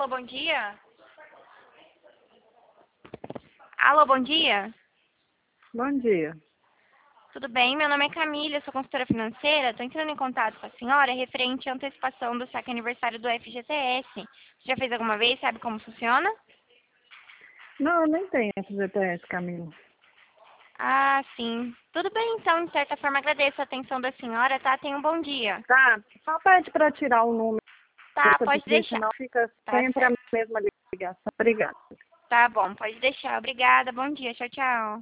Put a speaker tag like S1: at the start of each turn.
S1: Alô, bom dia. Alô, bom dia.
S2: Bom dia.
S1: Tudo bem? Meu nome é Camila, eu sou consultora financeira. Estou entrando em contato com a senhora referente à antecipação do saque aniversário do FGTS. Você já fez alguma vez? Sabe como funciona?
S2: Não, eu nem tenho FGTS, Camila.
S1: Ah, sim. Tudo bem, então. De certa forma, agradeço a atenção da senhora, tá? Tenha um bom dia.
S2: Tá, só pede para tirar o número,
S1: Tá, pode
S2: porque
S1: deixar.
S2: senão fica
S1: Tá
S2: sempre a
S1: certo.
S2: mesma ligação. Obrigada.
S1: Tá bom, pode deixar. Obrigada, bom dia. Tchau, tchau.